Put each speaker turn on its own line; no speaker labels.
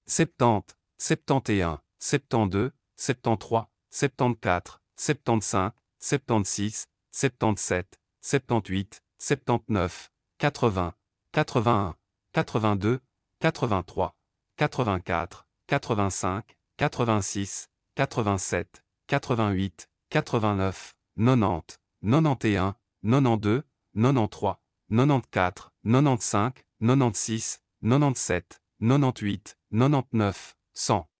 70, 71, 72, 73, 74, 75, 76, 77, 78, 79, 80, 81, 82, 83, 84, 85, 86, 87, 88, 89, 90, 91, 92, 93, 94, 95, 96, 97, 98, 99, 100.